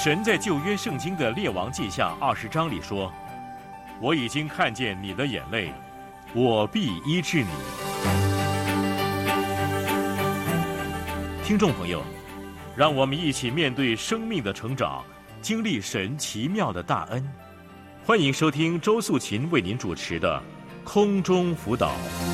神在旧约圣经的列王记下20章里说，我已经看见你的眼泪，我必医治你。听众朋友，让我们一起面对生命的成长，经历神奇妙的大恩。欢迎收听周素琴为您主持的空中辅导。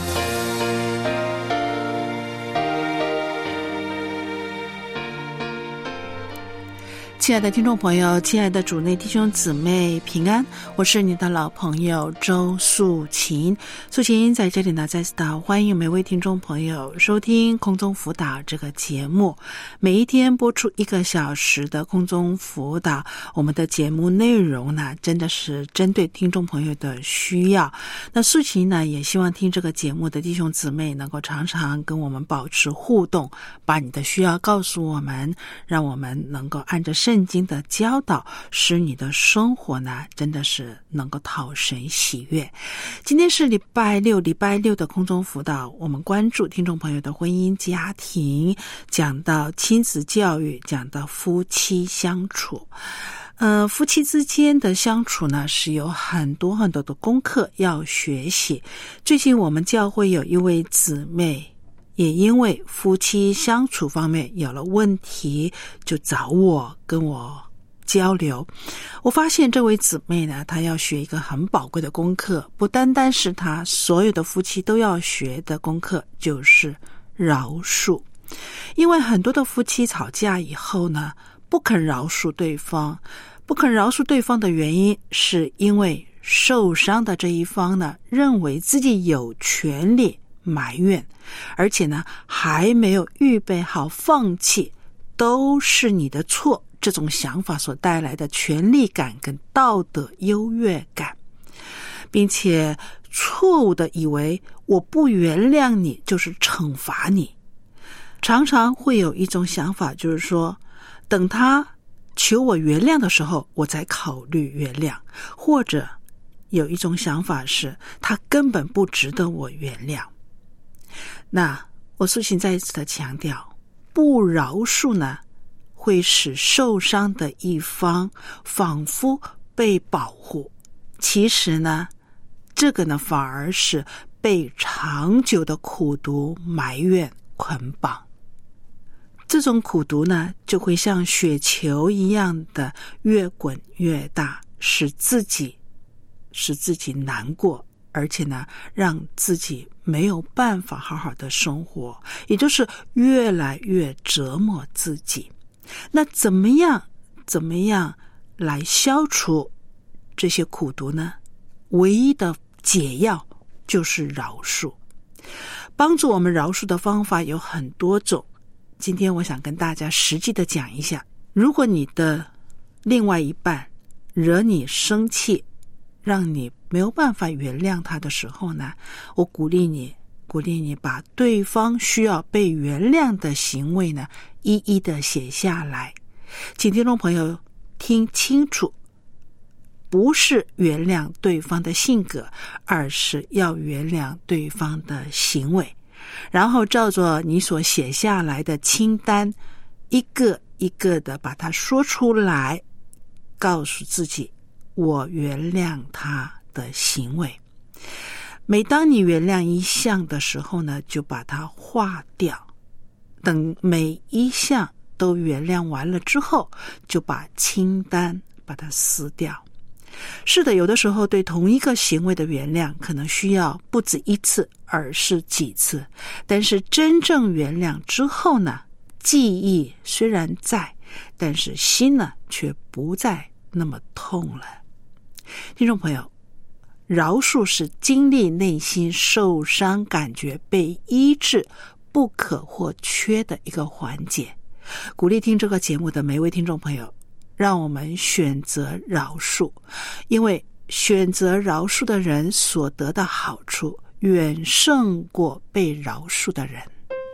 亲爱的听众朋友，亲爱的主内弟兄姊妹平安，我是你的老朋友周素琴。素琴在这里呢，再次的欢迎每位听众朋友收听空中辅导这个节目。每一天播出1个小时的空中辅导，我们的节目内容呢，真的是针对听众朋友的需要。那素琴呢，也希望听这个节目的弟兄姊妹能够常常跟我们保持互动，把你的需要告诉我们，让我们能够按着圣经的教导，使你的生活呢，真的是能够讨神喜悦。今天是礼拜六的空中辅导，我们关注听众朋友的婚姻家庭，讲到亲子教育，讲到夫妻相处。夫妻之间的相处呢，是有很多的功课要学习。最近我们教会有一位姊妹，也因为夫妻相处方面有了问题，就找我跟我交流。我发现这位姊妹呢，她要学一个很宝贵的功课，不单单是她所有的夫妻都要学的功课，就是饶恕。因为很多的夫妻吵架以后呢，不肯饶恕对方。不肯饶恕对方的原因，是因为受伤的这一方呢，认为自己有权利埋怨，而且呢，还没有预备好放弃，都是你的错，这种想法所带来的权力感跟道德优越感，并且错误的以为我不原谅你就是惩罚你。常常会有一种想法，就是说等他求我原谅的时候，我才考虑原谅，或者有一种想法是他根本不值得我原谅。那我素琴再一次的强调，不饶恕呢，会使受伤的一方仿佛被保护，其实呢，这个呢反而是被长久的苦毒埋怨捆绑。这种苦毒呢，就会像雪球一样的越滚越大，使自己难过，而且呢，让自己没有办法好好的生活，也就是越来越折磨自己。那怎么样来消除这些苦毒呢？唯一的解药就是饶恕。帮助我们饶恕的方法有很多种，今天我想跟大家实际的讲一下。如果你的另外一半惹你生气，让你没有办法原谅他的时候呢，我鼓励你把对方需要被原谅的行为呢，一一的写下来。请听众朋友听清楚，不是原谅对方的性格，而是要原谅对方的行为。然后照着你所写下来的清单，一个一个的把它说出来，告诉自己我原谅他的行为。每当你原谅一项的时候呢，就把它划掉。等每一项都原谅完了之后，就把清单把它撕掉。是的，有的时候对同一个行为的原谅可能需要不止一次，而是几次。但是真正原谅之后呢，记忆虽然在，但是心呢却不再那么痛了。听众朋友，饶恕是经历内心受伤感觉被医治不可或缺的一个环节。鼓励听这个节目的每一位听众朋友，让我们选择饶恕，因为选择饶恕的人所得的好处远胜过被饶恕的人。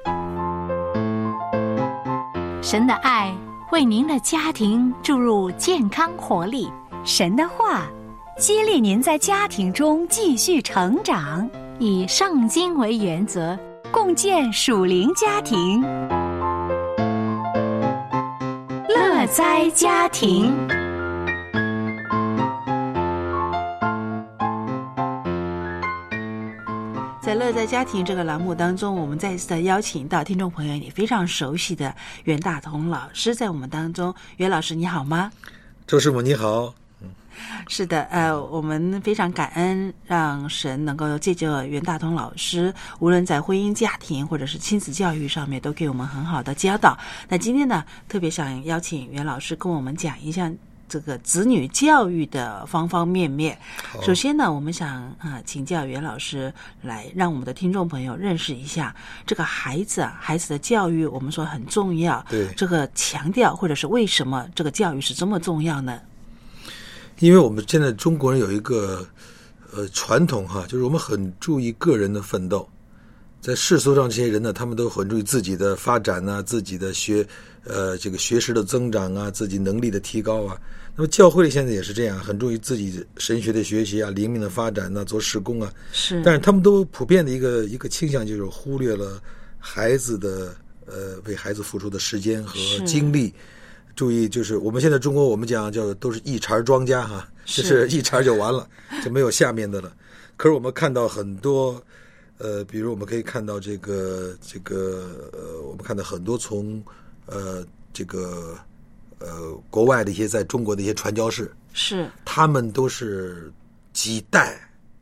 神的爱为您的家庭注入健康活力， 神的话激励您在家庭中继续成长， 以圣经为原则， 共建属灵家庭。乐乐哉家庭。 在乐在家庭这个栏目当中，我们再次的邀请到听众朋友你非常熟悉的袁大同老师在我们当中。袁老师你好吗？ 周师傅你好。 是的，我们非常感恩让神能够借着袁大同老师，无论在婚姻家庭或者是亲子教育上面都给我们很好的教导。那今天呢，特别想邀请袁老师跟我们讲一下这个子女教育的方方面面。首先呢，我们想请教袁老师来让我们的听众朋友认识一下这个孩子的教育，我们说很重要。 对， 这个强调或者是为什么这个教育是这么重要呢？ 因为我们现在中国人有一个传统就是我们很注意个人的奋斗。在世俗上这些人呢，他们都很注意自己的发展啊，自己的这个学识的增长啊，自己能力的提高啊。那么教会里现在也是这样，很注意自己神学的学习啊，灵命的发展啊，做事工啊。 是。 但是他们都普遍的一个倾向就是忽略了孩子的为孩子付出的时间和精力。注意，就是我们现在中国我们讲叫都是一茬庄稼就是一茬就完了，就没有下面的了。可是我们看到很多比如我们可以看到我们看到很多从国外的一些在中国的一些传教士，是他们都是几代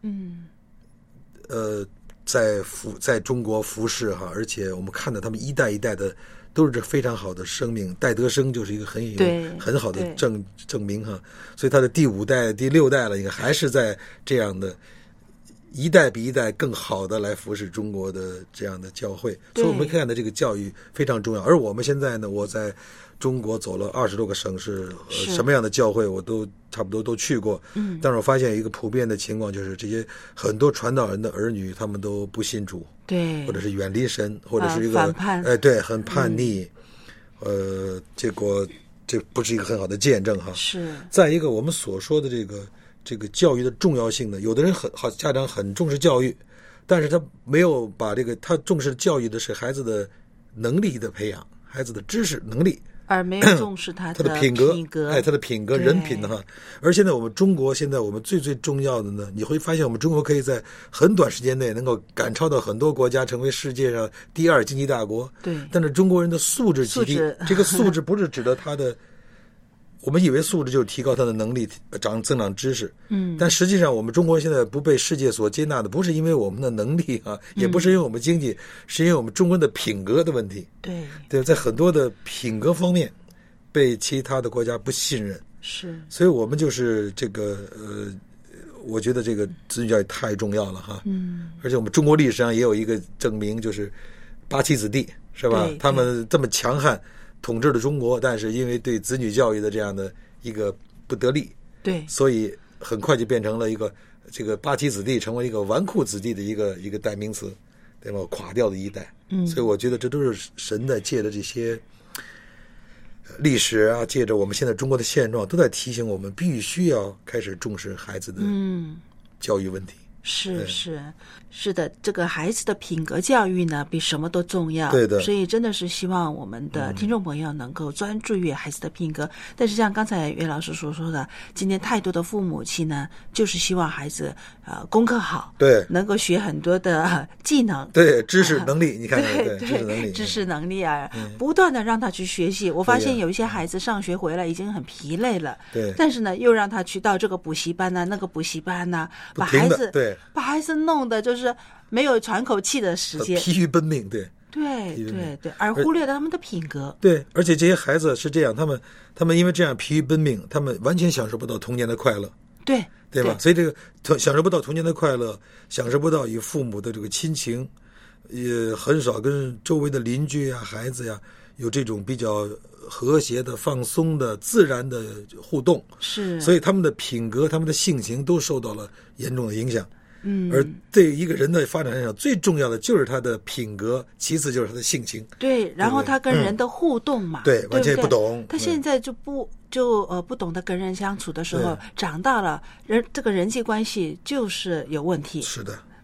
在中国服侍而且我们看到他们一代一代的都是非常好的生命。戴德生就是一个很好的证明所以他的第5代第6代了，应该还是在这样的一代比一代更好的来服侍中国的这样的教会。所以我们看到这个教育非常重要。而我们现在呢，我在中国走了20多个省市，什么样的教会我都差不多都去过。但是我发现一个普遍的情况，就是这些很多传道人的儿女他们都不信主，对，或者是远离神，或者是一个反叛，对，很叛逆。结果这不是一个很好的见证是。再一个，我们所说的这个教育的重要性呢，有的人家长很重视教育，但是他没有把他重视教育的是孩子的能力的培养，孩子的知识能力，而没有重视他的品格，他的品格人品而现在我们中国我们最重要的呢，你会发现我们中国可以在很短时间内能够赶超到很多国家，成为世界上第2经济大国。对，但是中国人的素质极低，这个素质不是指的他的我们以为素质就是提高他的能力，增长知识。但实际上我们中国现在不被世界所接纳的，不是因为我们的能力也不是因为我们经济，是因为我们中国人的品格的问题。对，在很多的品格方面被其他的国家不信任。是，所以我们就是我觉得这个子女教育太重要了而且我们中国历史上也有一个证明，就是八旗子弟，是吧？他们这么强悍统治了中国，但是因为对子女教育的这样的一个不得力，对，所以很快就变成了这个八旗子弟成为一个纨绔子弟的一个代名词，对吧？垮掉的一代。所以我觉得这都是神在借着这些历史借着我们现在中国的现状，都在提醒我们必须要开始重视孩子的教育问题。是的，这个孩子的品格教育呢，比什么都重要。对的，所以真的是希望我们的听众朋友能够专注于孩子的品格。但是像刚才袁老师所说的，今天太多的父母亲呢，就是希望孩子功课好，对，能够学很多的技能，对，知识能力，你看，对，知识能力不断的让他去学习。我发现有一些孩子上学回来已经很疲累了，对，但是呢，又让他去到这个补习班那个补习班把孩子弄得就是没有喘口气的时间，疲于奔命，对，而忽略了他们的品格。对，而且这些孩子是这样，他们因为这样疲于奔命，他们完全享受不到童年的快乐，对吧？所以这个享受不到童年的快乐，享受不到与父母的这个亲情，也很少跟周围的邻居孩子有这种比较和谐的、放松的、自然的互动。是，所以他们的品格、他们的性情都受到了严重的影响。而对一个人的发展来讲，最重要的就是他的品格，其次就是他的性情。对，然后他跟人的互动嘛，对，完全不懂。他现在就不懂得跟人相处的时候，长大了，这个人际关系就是有问题。是的。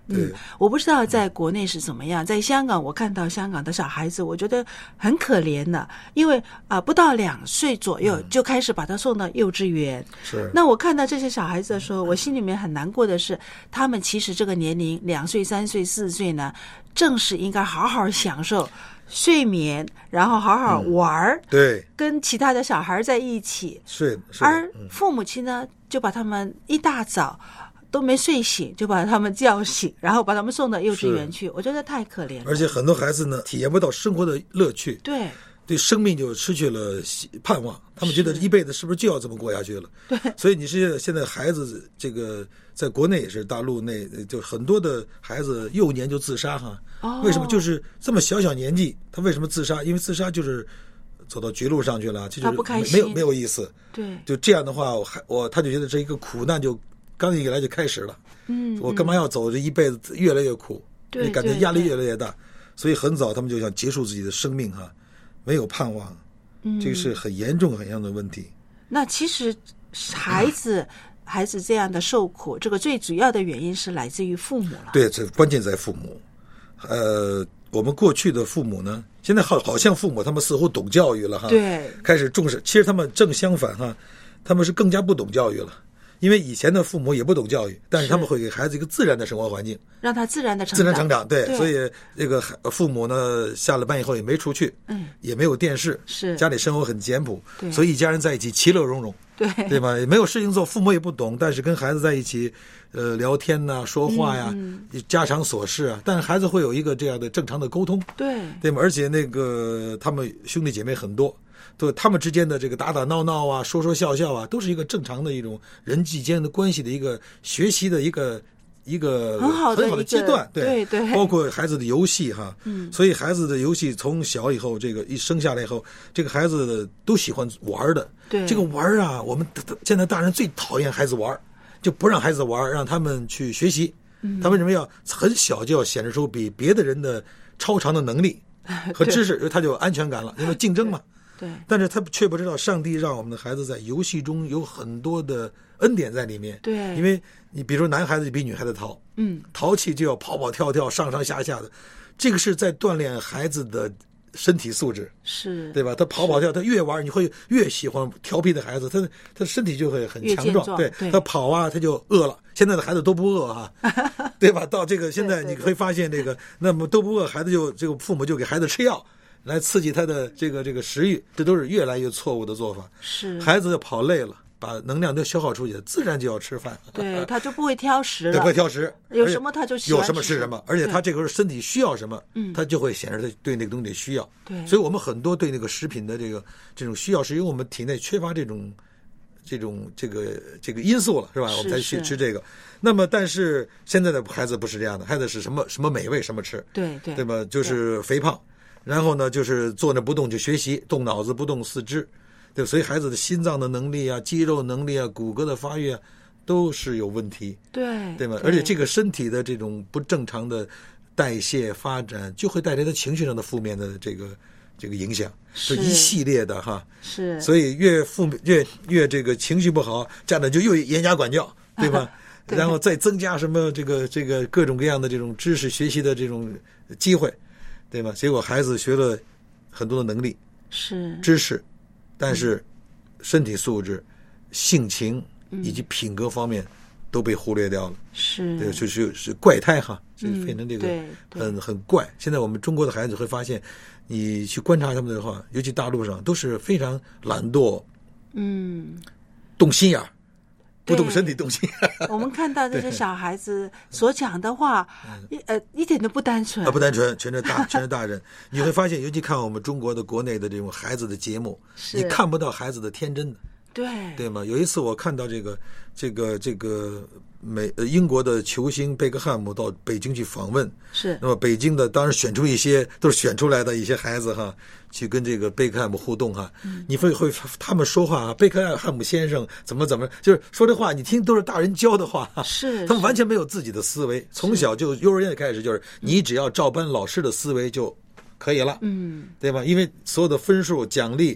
我不知道在国内是怎么样，在香港我看到香港的小孩子，我觉得很可怜的，因为不到2岁左右就开始把他送到幼稚园。 是。 那我看到这些小孩子的时候，我心里面很难过的是，他们其实这个年龄2岁、3岁、4岁呢，正是应该好好享受睡眠，然后好好玩， 对， 跟其他的小孩在一起。 是。 而父母亲呢，就把他们一大早都没睡醒就把他们叫醒，然后把他们送到幼稚园去，我觉得太可怜了。 而且很多孩子呢，体验不到生活的乐趣，对生命就失去了盼望，他们觉得一辈子是不是就要这么过下去了？ 对， 所以你是现在孩子这个在国内也是大陆内，就很多的孩子幼年就自杀哈。为什么？就是这么小年纪，他为什么自杀？因为自杀就是走到绝路上去了，就是他不开心， 没有意思。 对， 就这样的话，他就觉得这一个苦难就刚一来就开始了。我干嘛要走这一辈子越来越苦？ 对， 感觉压力越来越大，所以很早他们就想结束自己的生命哈，没有盼望。这个是很严重的问题。 那其实孩子这样的受苦，这个最主要的原因是来自于父母了。 对，这关键在父母。我们过去的父母呢，现在好像父母他们似乎懂教育了哈， 对， 开始重视。其实他们正相反哈，他们是更加不懂教育了。因为以前的父母也不懂教育，但是他们会给孩子一个自然的生活环境， 让他自然成长。 对，所以这个父母呢，下了班以后也没出去，也没有电视， 是家里生活很简朴，所以一家人在一起其乐融融，对吧？也没有事情做，父母也不懂，但是跟孩子在一起，聊天呐、说话呀，家常琐事啊，但是孩子会有一个这样的正常的沟通，对吗？而且那个他们兄弟姐妹很多。对他们之间的这个打闹闹啊，说笑笑啊，都是一个正常的一种人际间的关系的一个学习的一个很好的阶段， 对， 包括孩子的游戏哈，所以孩子的游戏从小以后，这个一生下来以后，这个孩子都喜欢玩的， 对这个玩啊，我们现在大人最讨厌孩子玩，就不让孩子玩，让他们去学习，他为什么要很小就要显示出比别的人的超长的能力和知识，他就有安全感了，因为竞争嘛。 对， 但是他却不知道上帝让我们的孩子在游戏中有很多的恩典在里面。 对， 因为你比如说男孩子比女孩子淘，淘气就要跑跳上下的，这个是在锻炼孩子的身体素质， 是， 对吧？他跑跳，他越玩你会越喜欢调皮的孩子，他身体就会很强壮。对，他跑啊，他就饿了。现在的孩子都不饿哈，对吧？到这个现在你会发现这个，那么都不饿，孩子就这个父母就给孩子吃药。来刺激他的这个食欲，这都是越来越错误的做法。 是， 孩子跑累了，把能量都消耗出去，自然就要吃饭。 对，他就不会挑食了。 对，不会挑食， 有什么他就喜欢有什么吃什么，而且他这个时候身体需要什么，他就会显示他对那个东西的需要。 对， 所以我们很多对那个食品的这种需要，是因为我们体内缺乏这个因素了，是吧？我们才去吃这个。那么，但是现在的孩子不是这样的，孩子是什么美味什么吃，对吧？就是肥胖。然后呢，就是坐那不动就学习，动脑子不动四肢，对，所以孩子的心脏的能力啊、肌肉能力啊、骨骼的发育啊，都是有问题，对吗？而且这个身体的这种不正常的代谢发展，就会带来他情绪上的负面的这个影响，是一系列的哈。 是， 所以越这个情绪不好，家长就越严加管教，对吧？然后再增加什么这个各种各样的这种知识学习的这种机会。对吗？结果孩子学了很多的能力， 是知识，但是身体素质、性情以及品格方面都被忽略掉了。 是， 对，就是怪胎哈，就变成这个很怪。现在我们中国的孩子会发现，你去观察他们的话，尤其大陆上都是非常懒惰，动心眼儿。不动身体动心， 我们看到这些小孩子所讲的话，一点都不单纯不单纯，全是大人。你会发现，尤其看我们中国的国内的这种孩子的节目，你看不到孩子的天真的，对吗？有一次我看到这个英国的球星贝克汉姆到北京去访问， 是。 那么北京的当然选出一些都是选出来的一些孩子哈，去跟这个贝克汉姆互动哈。你会他们说话，贝克汉姆先生怎么，就是说这话你听都是大人教的话， 是。 他们完全没有自己的思维，从小就幼儿园开始就是你只要照搬老师的思维就可以了，对吧？因为所有的分数奖励。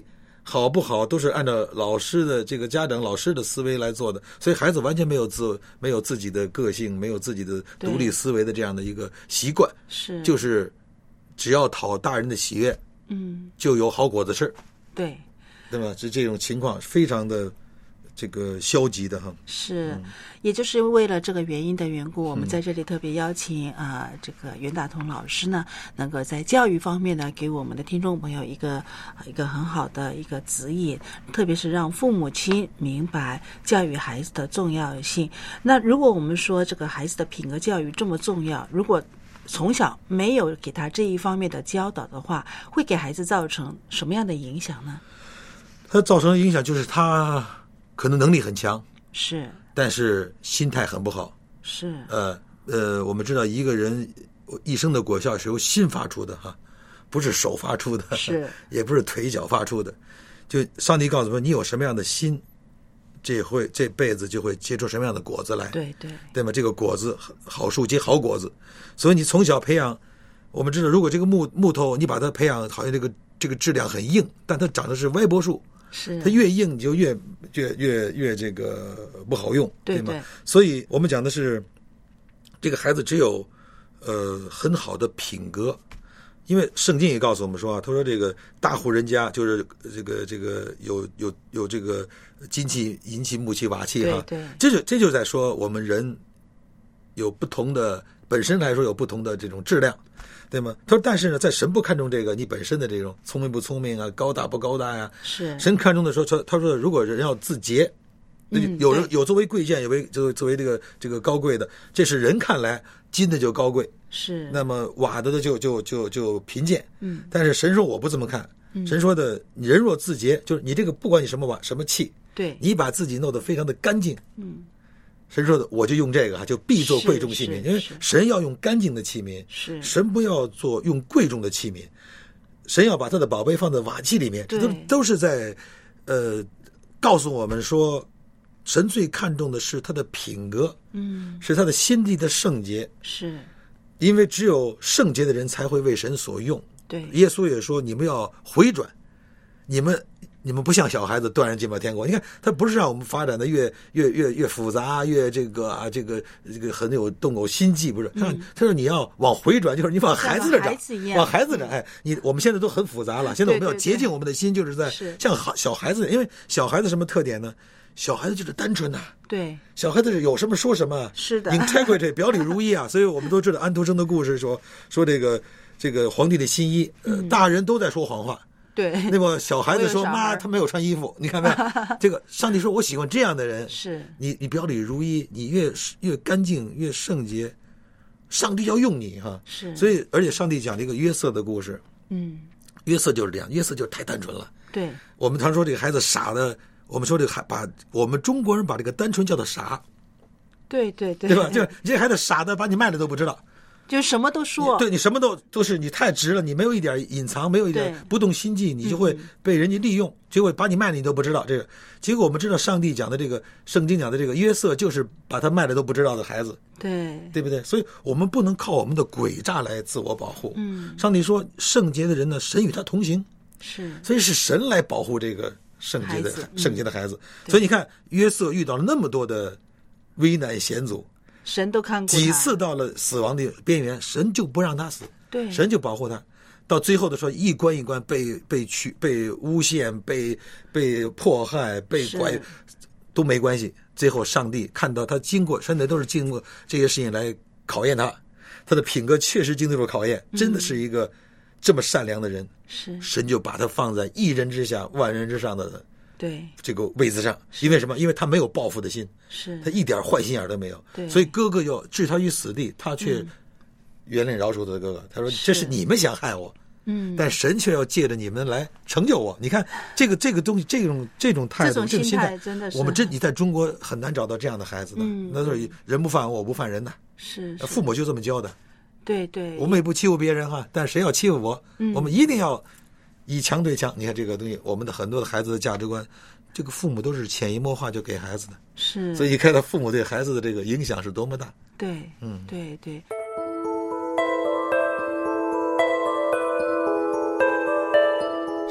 好不好都是按照老师的这个家长老师的思维来做的，所以孩子完全没有自己的个性，没有自己的独立思维的这样的一个习惯， 是就是只要讨大人的喜悦，就有好果子吃，对吧？这种情况非常的这个消极的哈。 是，也就是为了这个原因的缘故，我们在这里特别邀请这个袁大同老师呢，能够在教育方面呢，给我们的听众朋友一个很好的一个指引，特别是让父母亲明白教育孩子的重要性。那如果我们说这个孩子的品格教育这么重要，如果从小没有给他这一方面的教导的话，会给孩子造成什么样的影响呢？ 他造成的影响就是他可能能力很强， 是， 但是心态很不好， 是。 我们知道一个人一生的果效是由心发出的哈，不是手发出的， 是， 也不是腿脚发出的。就上帝告诉我，你有什么样的心，这辈子就会结出什么样的果子来，对吗？这个果子好树结好果子，所以你从小培养，我们知道，如果这个木头你把它培养好像这个质量很硬，但它长的是歪脖树， 是它越硬就越这个不好用，对吗？所以我们讲的是，这个孩子只有很好的品格，因为圣经也告诉我们说他说这个大户人家就是这个有这个金器银器木器瓦器哈，这就在说我们人有不同的，本身来说有不同的这种质量，对吗？他说但是呢，在神不看重这个你本身的这种聪明不聪明啊，高大不高大呀， 是神看重的时候，他说如果人要自洁，有作为贵贱，有作为这个高贵的，这是人看来金的就高贵， 是那么瓦的就贫贱，但是神说我不这么看，神说的你人若自洁，就是你这个不管你什么瓦什么器， 对， 你把自己弄得非常的干净，神说的我就用这个就必做贵重器皿，因为神要用干净的器皿，神不要做用贵重的器皿，神要把他的宝贝放在瓦器里面，这都是在告诉我们说，神最看重的是他的品格，是他的心地的圣洁， 是因为只有圣洁的人才会为神所用。 对， 耶稣也说你们要回转，你们不像小孩子断然进不了天国。你看他不是让我们发展的越复杂，越这个很有动有心计，不是，他说你要往回转，就是你往孩子那长，往孩子那我们现在都很复杂了，现在我们要洁净我们的心，就是在像小孩子，因为小孩子什么特点呢？小孩子就是单纯呐， 对， 小孩子是有什么说什么， 是的 ，integrity 表里如一啊，所以我们都知道安徒生的故事说这个皇帝的新衣，大人都在说谎话， 对， 那么小孩子说妈他没有穿衣服，你看没有？这个上帝说我喜欢这样的人， 是你表里如一，你越干净越圣洁，上帝要用你哈， 是， 所以而且上帝讲这个约瑟的故事，约瑟就是这样，约瑟就是太单纯了， 对， 我们常说这个孩子傻的。我们说这个把我们中国人把这个单纯叫做傻， 对吧？就是你这孩子傻的，把你卖了都不知道， 就什么都说， 对你什么都是你太直了，你没有一点隐藏，没有一点不动心计，你就会被人家利用，结果把你卖了你都不知道。这个结果我们知道上帝讲的这个圣经讲的这个约瑟就是把他卖了都不知道的孩子，对不对？所以我们不能靠我们的诡诈来自我保护。上帝说圣洁的人呢，神与他同行， 是， 所以是神来保护这个圣洁的孩子，所以你看约瑟遇到了那么多的危难险阻， 神都看过他， 几次到了死亡的边缘，神就不让他死， 对， 神就保护他，到最后的时候一关一关被诬陷，被迫害，被拐都没关系，最后上帝看到他现在都是经过这些事情来考验他的品格确实经得住考验，真的是一个这么善良的人， 是神就把他放在一人之下万人之上的这个位子上，因为什么？因为他没有报复的心， 是他一点坏心眼都没有，所以哥哥要置他于死地，他却原谅饶恕他的哥哥。他说：“这是你们想害我，但神却要借着你们来成就我。”你看这个东西，这种态度，这种心态， 真的是你在中国很难找到这样的孩子的。那都是人不犯我，我不犯人的， 是父母就这么教的。 对， 我们也不欺负别人哈，但谁要欺负我，我们一定要以强对强。你看这个东西，我们的很多的孩子的价值观，这个父母都是潜移默化就给孩子的， 是， 所以你看到父母对孩子的这个影响是多么大。 对，对。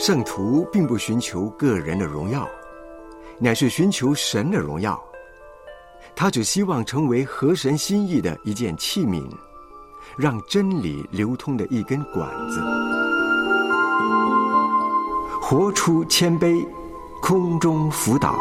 圣徒并不寻求个人的荣耀，乃是寻求神的荣耀。他只希望成为合神心意的一件器皿，让真理流通的一根管子。活出谦卑，空中辅导。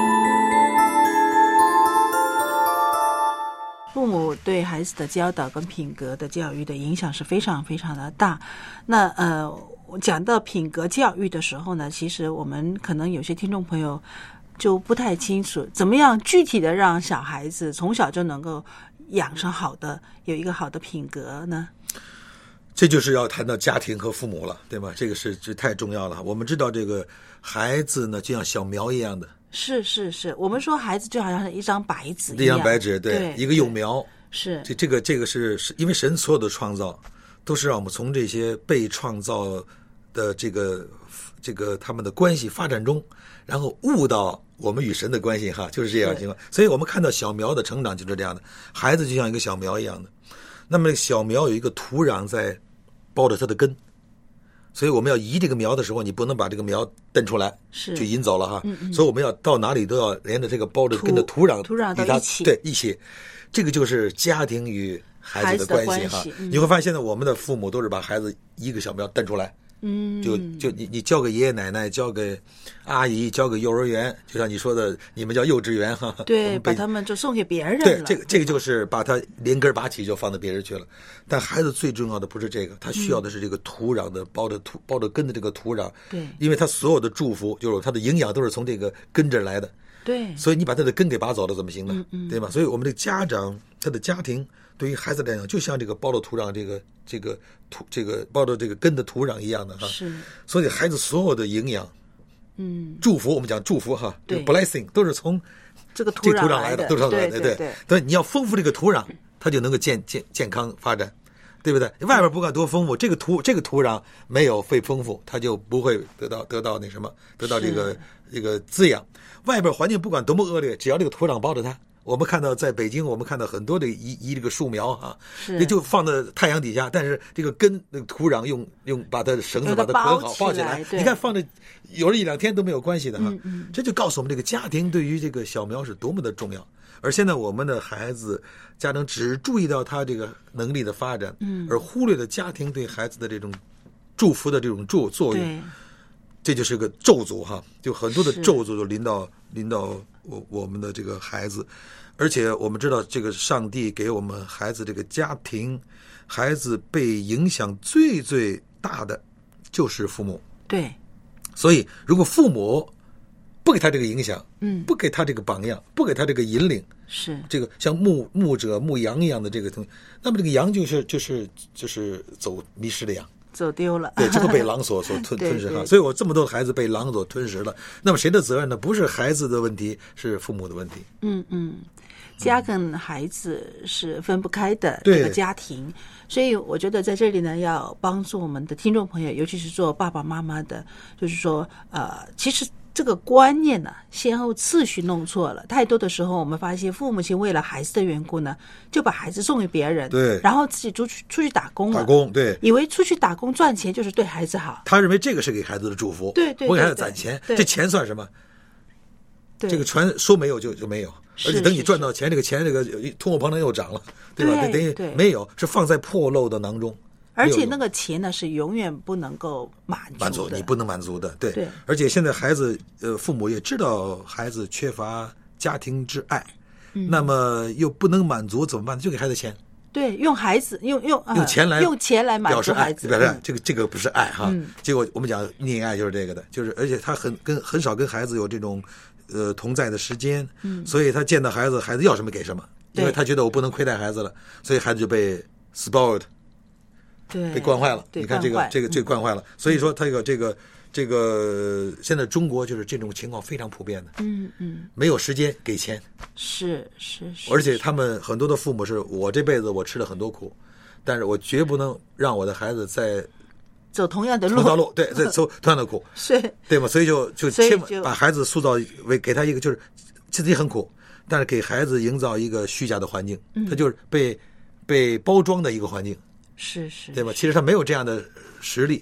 父母对孩子的教导跟品格的教育的影响是非常非常的大。那讲到品格教育的时候呢，其实我们可能有些听众朋友就不太清楚，怎么样具体的让小孩子从小就能够养成有一个好的品格呢？ 这就是要谈到家庭和父母了，对吗？这个是太重要了。我们知道这个孩子呢，就像小苗一样的。 是，我们说孩子就好像是一张白纸一样， 一张白纸，对，一个幼苗。 是这个是因为神所有的创造都是让我们从这些被创造的这个他们的关系发展中，然后悟到我们与神的关系哈，就是这样的情况。所以我们看到小苗的成长就是这样的，孩子就像一个小苗一样的。那么小苗有一个土壤在包着它的根，所以我们要移这个苗的时候，你不能把这个苗蹬出来就引走了哈。所以我们要到哪里都要连着这个包着根的土壤都一起， 对，一起。这个就是家庭与孩子的关系哈。你会发现现在我们的父母都是把孩子一个小苗蹬出来，就你交给爷爷奶奶，交给阿姨，交给幼儿园，就像你说的，你们叫幼稚园哈。 对，把他们就送给别人了。 对，这个就是把他连根拔起就放到别人去了。但孩子最重要的不是这个，他需要的是这个土壤的包着根的这个土壤。 对， 因为他所有的祝福就是他的营养都是从这个根这来的。 对， 所以你把他的根给拔走了怎么行呢？对吧？所以我们的家长，他的家庭对于孩子来讲，就像这个包着土壤这个包着这个根的土壤一样的哈。 是。 所以孩子所有的营养，祝福，我们讲祝福哈， 对 ，blessing 都是从这个土壤来的，都是来的，对，你要丰富这个土壤，它就能够健康发展。对不对？外边不管多丰富，这个土壤没有被丰富，它就不会得到那什么，得到这个滋养。外边环境不管多么恶劣，只要这个土壤包着它。我们看到在北京，我们看到很多的移这个树苗啊，也就放在太阳底下，但是这个根那个土壤用把它绳子把它捆好包起来，你看放着有了1-2天都没有关系的哈。这就告诉我们这个家庭对于这个小苗是多么的重要。而现在我们的孩子家长只注意到他这个能力的发展，而忽略了家庭对孩子的这种祝福的这种作用，这就是个咒诅哈，就很多的咒诅就临到我们的这个孩子。而且我们知道这个上帝给我们孩子这个家庭，孩子被影响最大的就是父母。 对， 所以如果父母不给他这个影响，不给他这个榜样，不给他这个引领， 是这个像牧者牧羊一样的这个东西，那么这个羊就是走迷失的羊， 走丢了， 对，就会被狼所吞噬哈。所以我这么多的孩子被狼所吞噬了，那么谁的责任呢？不是孩子的问题，是父母的问题。 家跟孩子是分不开的这个家庭，所以我觉得在这里呢，要帮助我们的听众朋友，尤其是做爸爸妈妈的，就是说其实这个观念呢，先后次序弄错了。太多的时候，我们发现父母亲为了孩子的缘故呢，就把孩子送给别人， 对， 然后自己出去打工了， 对， 以为出去打工赚钱就是对孩子好， 他认为这个是给孩子的祝福， 对， 我给孩子攒钱，这钱算什么？这个船说没有就没有，而且等你赚到钱，这个钱通货膨胀又涨了，对吧？等于没有，是放在破漏的囊中。 而且那个钱呢是永远不能够满足的， 你不能满足的，对。而且现在孩子父母也知道孩子缺乏家庭之爱，那么又不能满足怎么办？就给孩子钱。 对，用孩子用钱来满足孩子， 表示这个不是爱哈。结果我们讲溺爱就是这个的，就是而且他很少跟孩子有这种同在的时间，所以他见到孩子要什么给什么，因为他觉得我不能亏待孩子了，所以孩子就被 spoiled。 对， 被惯坏了。你看这个惯坏了，所以说他这个现在中国就是这种情况非常普遍的。没有时间给钱， 是。 而且他们很多的父母是我这辈子我吃了很多苦，但是我绝不能让我的孩子再走同样的路， 对，再走同样的苦， 是， 对吗？所以就千万把孩子塑造为给他一个就是自己很苦，但是给孩子营造一个虚假的环境，他就是被包装的一个环境。 是， 对吧？其实他没有这样的实力，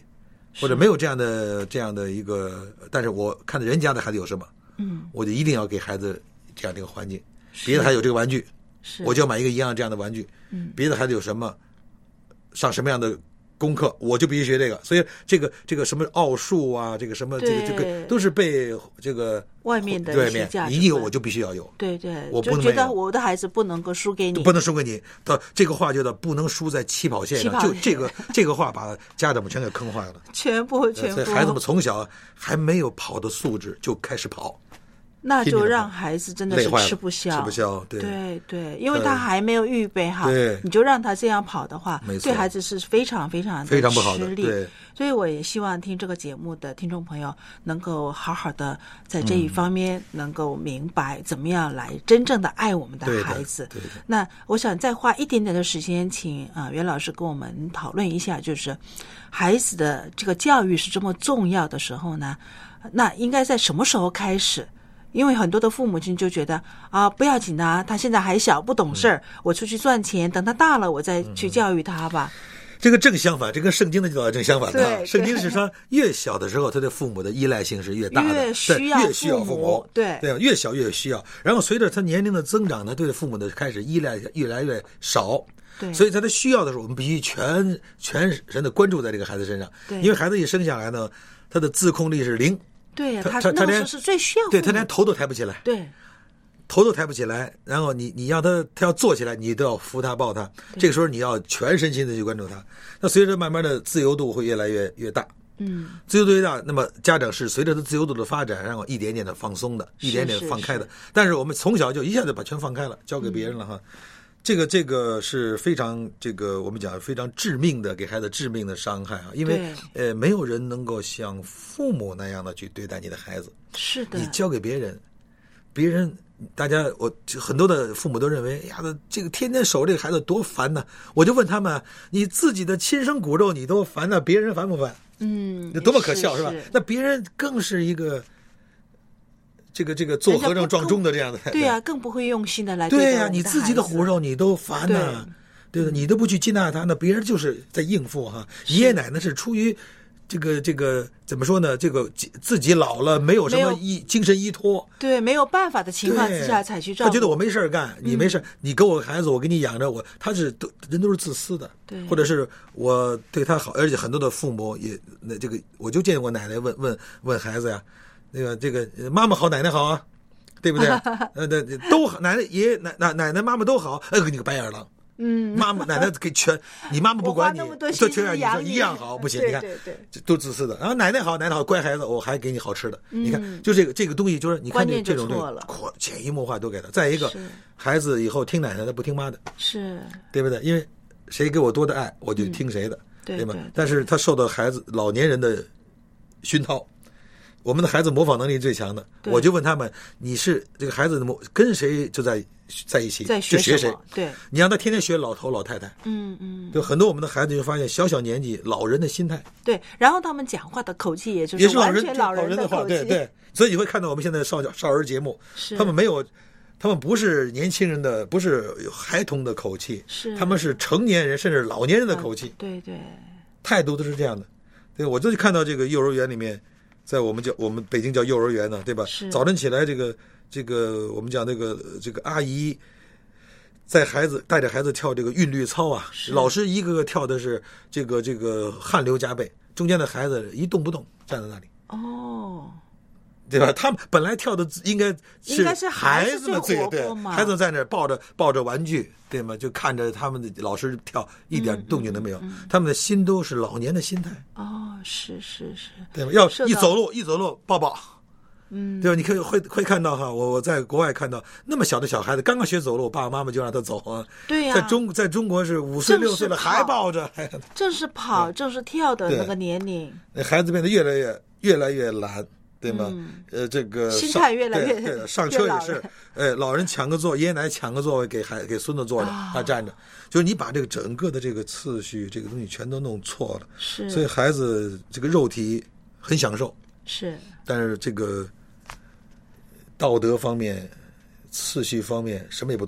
或者没有这样的一个，但是我看着人家的孩子有什么，我就一定要给孩子这样的一个环境。别的孩子有这个玩具，我就要买一个一样这样的玩具。别的孩子有什么，上什么样的功课，我就必须学这个。所以这个什么奥数啊，这个什么这个都是被这个外面的一些价值观， 你有我就必须要有。 对对， 我不能就觉得我的孩子不能够输给你， 不能输给你。到这个话就叫不能输在起跑线上，就这个话把家长们全给坑坏了。 全部。 所以孩子们从小还没有跑的素质就开始跑。 那就让孩子真的是吃不消， 对， 因为他还没有预备好，你就让他这样跑的话，对孩子是非常非常的不好的。对， 所以我也希望听这个节目的听众朋友能够好好的在这一方面能够明白怎么样来真正的爱我们的孩子。 对。 那我想再花一点点的时间，请袁老师跟我们讨论一下，就是孩子的这个教育是这么重要的时候呢，那应该在什么时候开始？因为很多的父母亲就觉得不要紧啊，他现在还小不懂事儿，我出去赚钱，等他大了我再去教育他吧。 这个正相反，这跟圣经的教导正相反的。圣经是说，越小的时候，他对父母的依赖性是越大的， 越需要父母，对， 越小越需要。然后随着他年龄的增长呢，对父母的开始依赖越来越少。 对， 所以在他需要的时候，我们必须全神的关注在这个孩子身上。 对， 因为孩子一生下来呢，他的自控力是0。 对呀，他那个时候是最需要。 对，他连头都抬不起来。 对， 头都抬不起来，然后你让他要坐起来，你都要扶他抱他。这个时候你要全身心的去关注他。那随着慢慢的自由度会越来越大，自由度越大，那么家长是随着他自由度的发展，然后一点点的放松的，一点点放开的。但是我们从小就一下子把全放开了，交给别人了哈。这个是非常我们讲非常致命的，给孩子致命的伤害啊！因为没有人能够像父母那样的去对待你的孩子。 是的， 你交给别人，大家很多的父母都认为，哎呀，这个天天守这个孩子多烦呢。我就问他们，你自己的亲生骨肉你都烦呢，别人烦不烦？多么可笑是吧？那别人更是一个。这个做和尚撞钟的这样的， 对呀，更不会用心的来对呀，你自己的骨肉你都烦呢，对的，你都不去接纳他，那别人就是在应付哈。爷爷奶奶是出于这个怎么说呢？这个自己老了没有什么精神依托， 对，没有办法的情况之下才去照顾。 他觉得我没事干，你没事，你给我孩子，我给你养着我，他是人都是自私的， 对， 或者是我对他好，而且很多的父母也我就见过奶奶问孩子呀。这个妈妈好，奶奶好啊，对不对？都好，奶奶爷爷奶奶妈妈都好，给你个白眼狼。妈妈奶奶给你妈妈不管你，这全让你说一样好，不行，你看，都自私的。然后奶奶好，乖孩子，我还给你好吃的。你看，就这个东西，就是你看这种潜移默化都给他。再一个，孩子以后听奶奶的，不听妈的， 是对不对？因为谁给我多的爱，我就听谁的，对吗？但是他受到老年人的熏陶。我们的孩子模仿能力最强的，我就问他们：你是这个孩子跟谁就在一起，就学谁？ 对， 你让他天天学老头老太太，就很多我们的孩子就发现小年纪老人的心态， 对，然后他们讲话的口气也是完全老人的话，对，所以你会看到我们现在少儿节目，他们不是年轻人的，不是孩童的口气，他们是成年人甚至老年人的口气， 对， 态度都是这样的。对，我就看到这个幼儿园里面。在我们北京叫幼儿园呢，对吧？早晨起来，这个我们讲这个阿姨带着孩子跳这个韵律操啊，老师一个个跳的是这个汗流浃背，中间的孩子一动不动站在那里。对吧？他们本来跳的应该是孩子们最对，孩子在那抱着玩具，对吗？就看着他们的老师跳，一点动静都没有。他们的心都是老年的心态。 是， 对吧？要一走路抱抱，对吧？你会看到哈，我在国外看到那么小的小孩子刚刚学走路，爸爸妈妈就让他走啊。 对呀， 在中国是5岁6岁了还抱着， 正是跑正是跳的那个年龄， 那孩子变得越来越懒。对吗？这个心态越来越对，上车也是，老人抢个座，爷爷奶奶抢个座位给孙子坐着，他站着，就是你把这个整个的这个次序，这个东西全都弄错了，所以孩子这个肉体很享受，但是这个道德方面、次序方面什么也不懂，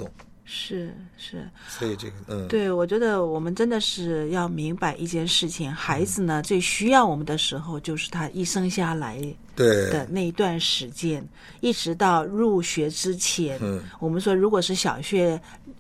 是， 所以这个对，我觉得我们真的是要明白一件事情，孩子呢最需要我们的时候，就是他一生下来的那一段时间，一直到入学之前。我们说如果是小学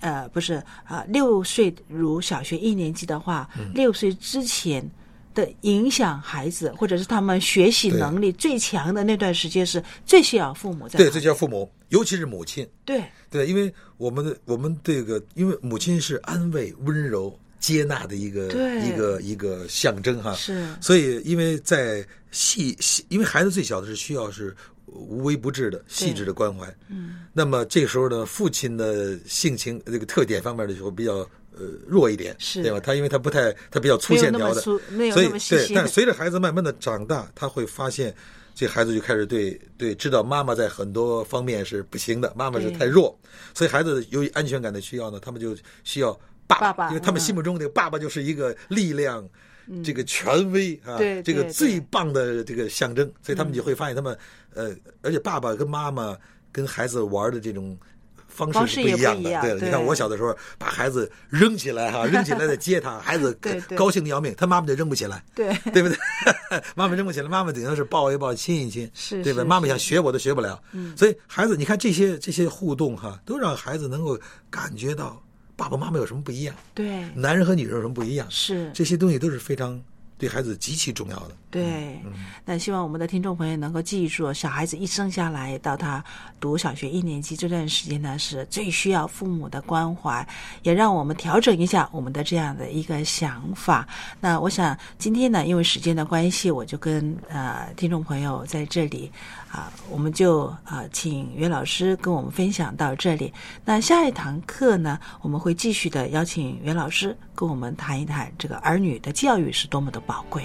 6岁如小学1年级的话，6岁之前的影响孩子或者是他们学习能力最强的那段时间是最需要父母在。 对，最需要父母，尤其是母亲。对，因为我们这个，因为母亲是安慰、温柔、接纳的一个象征哈。 是， 所以因为在因为孩子最小的是需要是无微不至的细致的关怀。那么这个时候呢，父亲的性情这个特点方面的时候比较弱一点， 是， 对吧？他因为他比较粗线条的，所以对。但随着孩子慢慢的长大，他会发现，这孩子就开始对知道妈妈在很多方面是不行的，妈妈是太弱，所以孩子由于安全感的需要呢，他们就需要爸爸，因为他们心目中这个爸爸就是一个力量。这个权威啊，这个最棒的这个象征，所以他们就会发现他们而且爸爸跟妈妈跟孩子玩的这种方式是不一样的。对，你看我小的时候把孩子扔起来哈，扔起来再接他，孩子高兴的要命，他妈妈就扔不起来，对不对？妈妈扔不起来，妈妈顶多是抱一抱、亲一亲，对吧？妈妈想学我都学不了，所以孩子，你看这些互动哈，都让孩子能够感觉到爸爸妈妈有什么不一样？对，男人和女人有什么不一样？是，这些东西都是非常对孩子极其重要的。对，那希望我们的听众朋友能够记住，小孩子一生下来到他读小学1年级这段时间呢，是最需要父母的关怀，也让我们调整一下我们的这样的一个想法。那我想今天呢，因为时间的关系，我就跟听众朋友在这里我们就请袁老师跟我们分享到这里。那下一堂课呢，我们会继续的邀请袁老师跟我们谈一谈这个儿女的教育是多么的宝贵。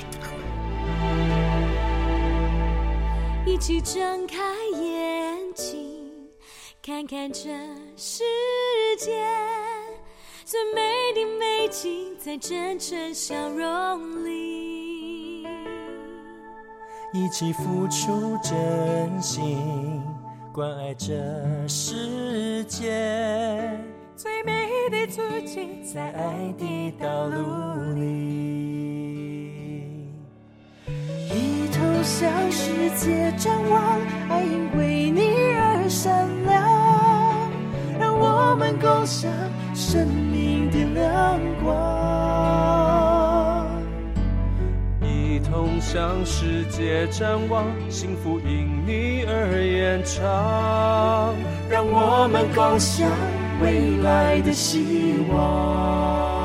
一起睁开眼睛，看看这世界，最美的美景在真诚笑容里。一起付出真心，关爱这世界，最美的足迹在爱的道路里。一同向世界展望，爱因为你而闪亮，让我们共享生命的亮光。一同向世界展望，幸福因你而延长，让我们共享未来的希望。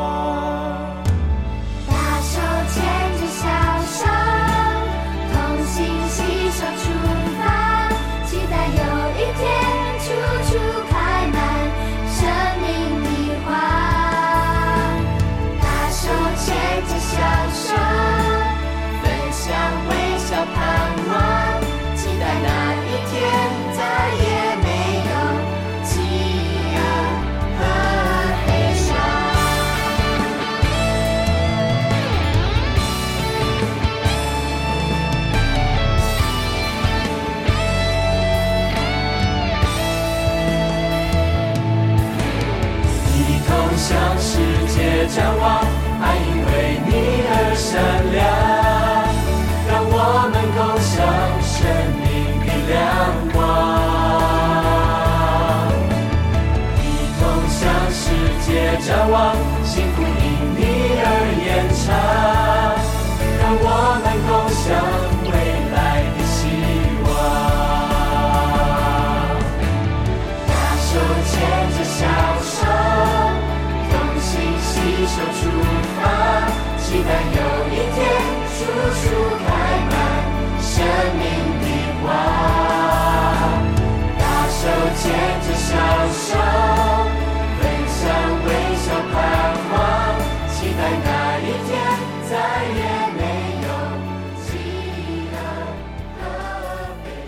大手牵着小手，同心携手出发，期待有一天处处开满生命的花。大手牵着小手，分享微笑盼望，期待那一天再也没有饥饿和悲伤。一同向世界展望，爱因为你而闪亮，让我们共享生命的亮光。一同向世界展望，幸福因你而延长，让我们共享未来的希望。大手牵着小手，同心携手出发，期待有一天处处开满生命的花。大手牵着小手，分享微笑盼望，期待那一天再也没有饥饿和悲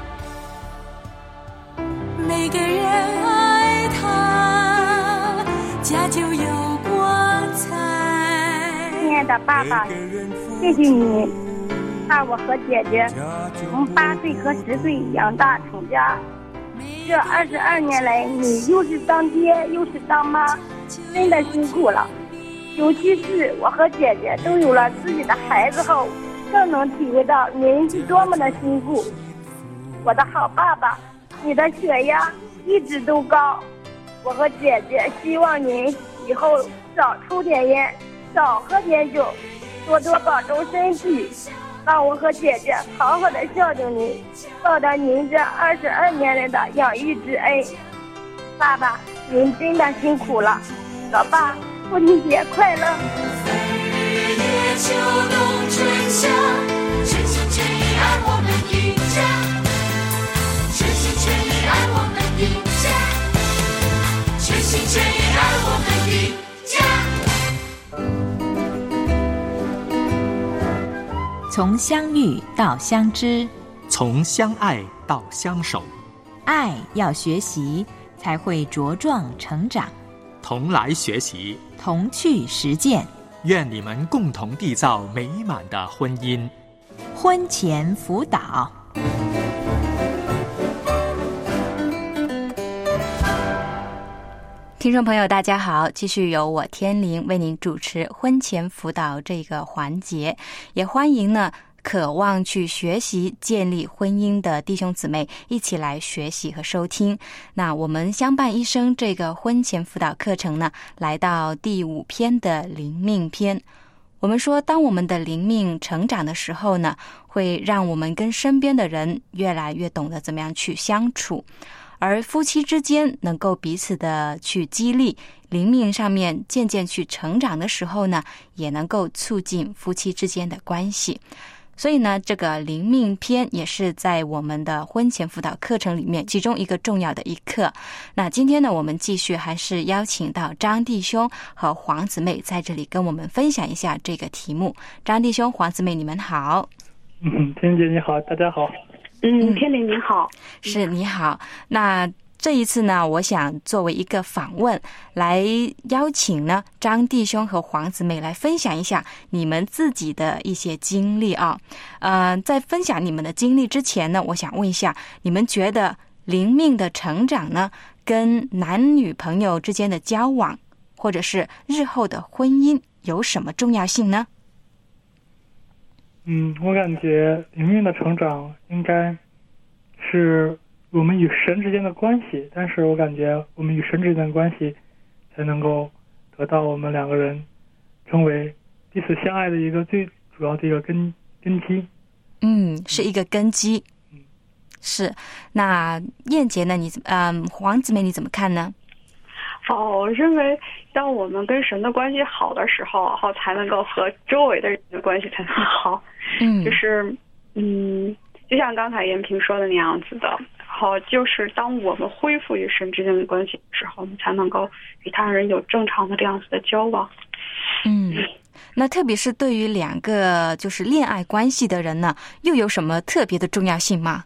伤。每个人爱他，家就有光彩。亲爱的爸爸，谢谢你把我和姐姐从8岁和10岁养大成家， 这22年来，你又是当爹又是当妈，真的辛苦了。尤其是我和姐姐都有了自己的孩子后，更能体会到您是多么的辛苦。我的好爸爸，你的血压一直都高，我和姐姐希望您以后少抽点烟，少喝点酒，多多保重身体，让我和姐姐好好的孝敬您，报答您这22年来的养育之恩。爸爸，您真的辛苦了。老爸，父亲节快乐！ 日夜秋冬春夏，全心全意爱我们一家，全心全意爱我们的家，全心全意爱我们的家。从相遇到相知， 从相爱到相守， 爱要学习，才会茁壮成长。 同来学习， 同去实践， 愿你们共同缔造美满的婚姻。 婚前辅导。听众朋友大家好，继续由我天灵为您主持婚前辅导这个环节，也欢迎呢渴望去学习建立婚姻的弟兄姊妹一起来学习和收听。那我们相伴一生这个婚前辅导课程呢，来到第5篇的灵命篇。我们说，当我们的灵命成长的时候呢，会让我们跟身边的人越来越懂得怎么样去相处，而夫妻之间能够彼此的去激励，灵命上面渐渐去成长的时候呢，也能够促进夫妻之间的关系。所以呢，这个灵命篇也是在我们的婚前辅导课程里面其中一个重要的一课。那今天呢，我们继续还是邀请到张弟兄和黄姊妹在这里跟我们分享一下这个题目。张弟兄、黄姊妹，你们好。 天姐你好，大家好。 天灵你好。 是，你好。那这一次呢，我想作为一个访问，来邀请呢张弟兄和黄姊妹来分享一下你们自己的一些经历啊。在分享你们的经历之前呢，我想问一下，你们觉得灵命的成长呢，跟男女朋友之间的交往，或者是日后的婚姻有什么重要性呢？ 我感觉灵命的成长应该是我们与神之间的关系，但是我感觉我们与神之间的关系才能够得到我们两个人成为彼此相爱的一个最主要的一个根基。 是一个根基。是。那燕姐呢？黄姊妹你怎么看呢？ 我认为当我们跟神的关系好的时候，然后才能够和周围的人的关系才能好。就是就像刚才延平说的那样子的，好，就是当我们恢复与神之间的关系的时候，我们才能够与他人有正常的这样子的交往。 那特别是对于两个就是恋爱关系的人呢，又有什么特别的重要性吗？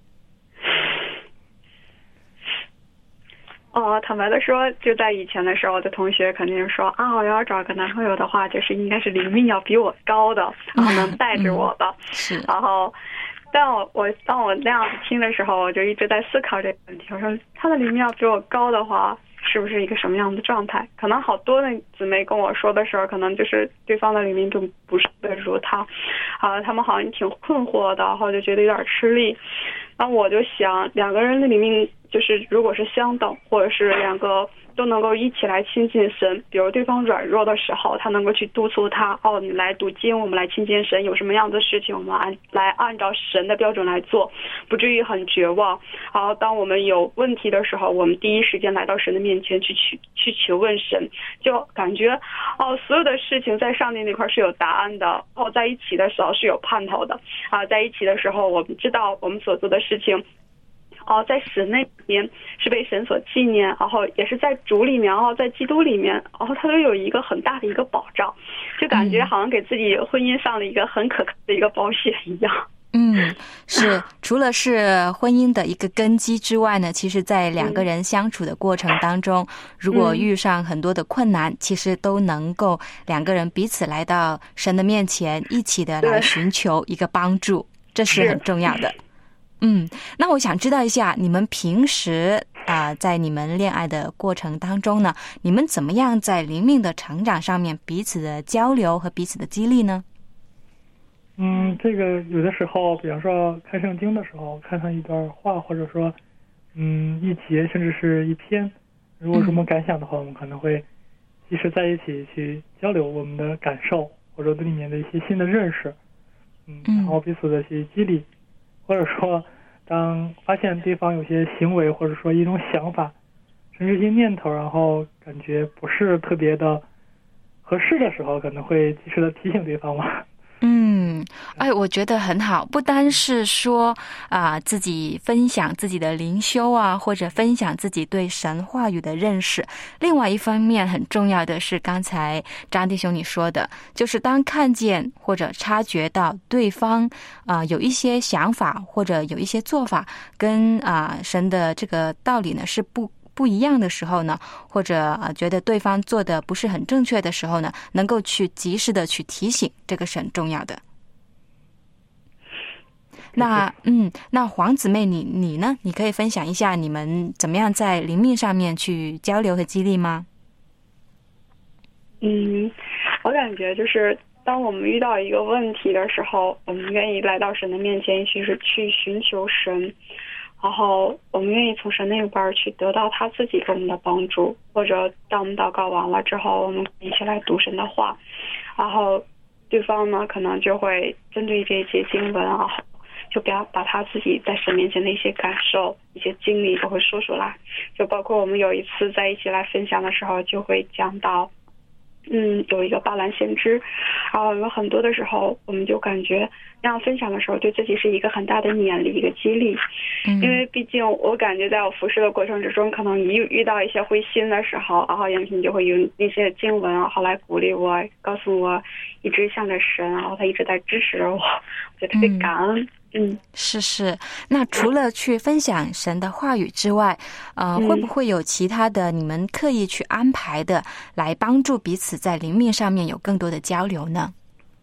坦白的说，就在以前的时候，我的同学肯定说我要找个男朋友的话，就是应该是灵命要比我高的，然后能带着我的。 是。 然后当我那样子听的时候，我就一直在思考这个问题。我说他的灵命要比我高的话，是不是一个什么样的状态？可能好多的姊妹跟我说的时候，可能就是对方的灵命并不是如他，他们好像挺困惑的，然后就觉得有点吃力。那我就想，两个人的灵命就是如果是相等，或者是两个都能够一起来亲近神，比如对方软弱的时候，他能够去督促他，你来读经，我们来亲近神，有什么样的事情我们来按照神的标准来做，不至于很绝望。然后当我们有问题的时候，我们第一时间来到神的面前去求问神，就感觉所有的事情在上帝那块是有答案的，在一起的时候是有盼头的在一起的时候，我们知道我们所做的事情在神那里面是被神所纪念，然后也是在主里面，然后在基督里面，然后它都有一个很大的一个保障，就感觉好像给自己婚姻上了一个很可靠的一个保险一样。 是。除了是婚姻的一个根基之外呢，其实在两个人相处的过程当中，如果遇上很多的困难，其实都能够两个人彼此来到神的面前，一起的来寻求一个帮助，这是很重要的。 那我想知道一下，你们平时在你们恋爱的过程当中呢，你们怎么样在灵命的成长上面彼此的交流和彼此的激励呢？ 这个有的时候，比方说看圣经的时候，看上一段话，或者说一节甚至是一篇，如果什么感想的话，我们可能会及时在一起去交流我们的感受，或者对里面的一些新的认识，然后彼此的去激励，或者说当发现对方有些行为或者说一种想法，甚至一些念头，然后感觉不是特别的合适的时候，可能会及时的提醒对方嘛。 我觉得很好，不单是说自己分享自己的灵修或者分享自己对神话语的认识，另外一方面很重要的是刚才张弟兄你说的，就是当看见或者察觉到对方有一些想法或者有一些做法跟神的这个道理呢是不一样的时候呢，或者觉得对方做的不是很正确的时候呢，能够去及时的去提醒，这个是很重要的。那黄姊妹你呢？你可以分享一下你们怎么样在灵命上面去交流和激励吗？ 我感觉就是当我们遇到一个问题的时候，我们愿意来到神的面前，去寻求神，然后我们愿意从神那边去得到他自己给我们的帮助，或者当我们祷告完了之后，我们一起来读神的话，然后对方呢可能就会针对这些经文就把他自己在神面前的一些感受、一些经历都会说出来。就包括我们有一次在一起来分享的时候，就会讲到有一个巴兰先知，然后有很多的时候我们就感觉那样分享的时候对自己是一个很大的勉励，一个激励。因为毕竟我感觉在我服侍的过程之中，可能遇到一些灰心的时候，然后杨平就会用那些经文然后来鼓励我，告诉我一直向着神，然后他一直在支持我觉得特别感恩。 是。那除了去分享神的话语之外，会不会有其他的你们刻意去安排的，来帮助彼此在灵命上面有更多的交流呢？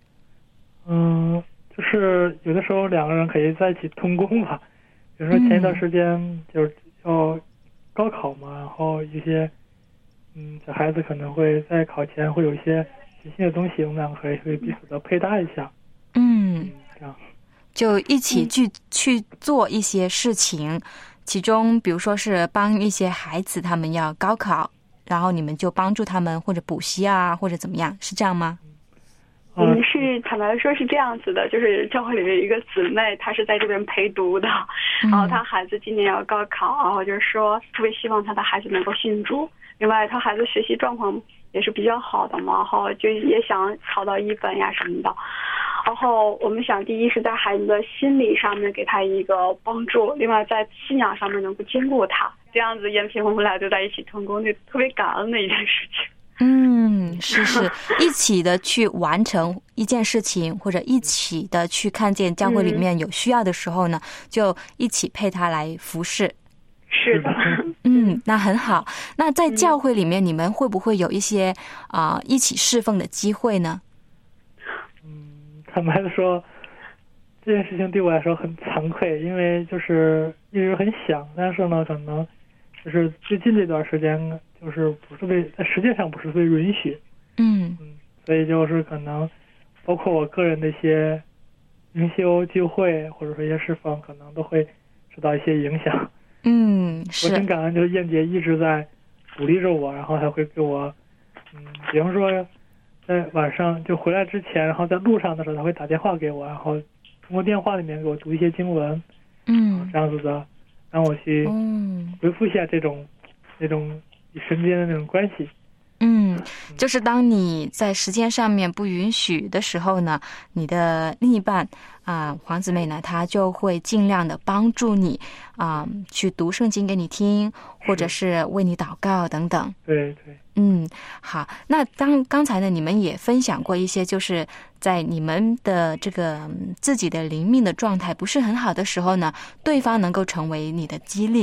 就是有的时候两个人可以在一起同工吧。比如说前一段时间就是要高考嘛，然后一些小孩子可能会在考前会有一些新的东西，我们两个可以彼此的配搭一下。这样。 就一起去做一些事情，其中比如说是帮一些孩子他们要高考，然后你们就帮助他们或者补习或者怎么样，是这样吗？ 我们是坦白说是这样子的，就是教会里面一个姊妹，她是在这边陪读的，然后她孩子今年要高考，然后就是说特别希望她的孩子能够信主，另外她孩子学习状况也是比较好的嘛，然后就也想考到1本什么的。然后我们想，第一是在孩子的心理上面给他一个帮助，另外在信仰上面能够兼顾他，这样子延平我们俩就在一起同工，就特别感恩的一件事情。 是一起的去完成一件事情，或者一起的去看见教会里面有需要的时候呢，就一起配他来服侍。 是的。 那很好。那在教会里面，你们会不会有一些一起侍奉的机会呢？ 坦白的说，这件事情对我来说很惭愧，因为就是一直很想，但是呢，可能就是最近这段时间，就是不是在实际上不是被允许。所以就是可能包括我个人的一些灵修聚会或者说一些释放，可能都会受到一些影响。 是。 我很感恩，就是燕姐一直在鼓励着我，然后还会给我比方说在晚上就回来之前，然后在路上的时候他会打电话给我，然后通过电话里面给我读一些经文，这样子的让我去恢复一下这种与神之间的那种关系。 就是当你在时间上面不允许的时候呢，你的另一半黄姊妹呢，她就会尽量的帮助你去读圣经给你听，或者是为你祷告等等。 对。 好。那刚才呢，你们也分享过一些，就是在你们的这个自己的灵命的状态不是很好的时候呢，对方能够成为你的激励。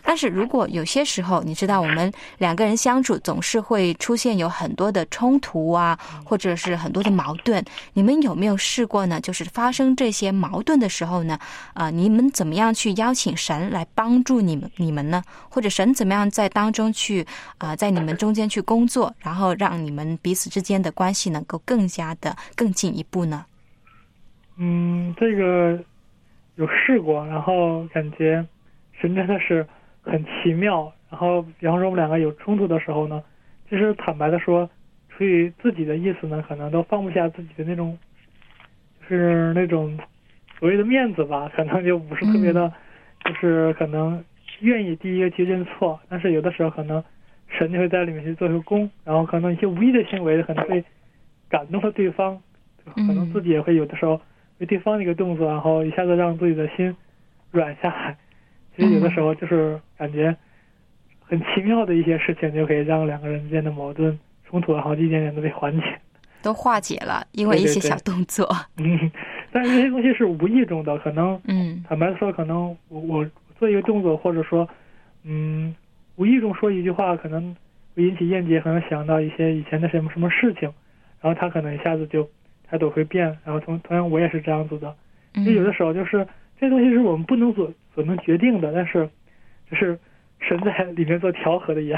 但是如果有些时候，你知道我们两个人相处总是会出现有很多的冲突啊，或者是很多的矛盾，你们有没有试过呢？就是发生这些矛盾的时候呢，你们怎么样去邀请神来帮助你们呢？或者神怎么样在当中去在你们中间去工作，然后让你们彼此之间的关系能够更进一步呢？ 这个有试过，然后感觉神真的是很奇妙。然后比方说我们两个有冲突的时候呢，其实坦白的说，出于自己的意思呢，可能都放不下自己的那种，就是那种所谓的面子吧，可能就不是特别的，就是可能愿意第一个去认错，但是有的时候可能神就会在里面去做出功，然后可能一些无意的行为可能会感动了对方，可能自己也会有的时候为对方的一个动作，然后一下子让自己的心软下来。其实有的时候就是感觉很奇妙的一些事情，就可以让两个人之间的矛盾冲突，然后一点点的被缓解， 都化解了，因为一些小动作。 但是这些东西是无意中的，可能坦白说，可能我做一个动作，或者说无意中说一句话，可能会引起燕姐可能想到一些以前的什么事情，然后他可能一下子就态度会变，然后同样我也是这样子的。就有的时候就是这东西是我们不能所能决定的，但是就是神在里面做调和的一样。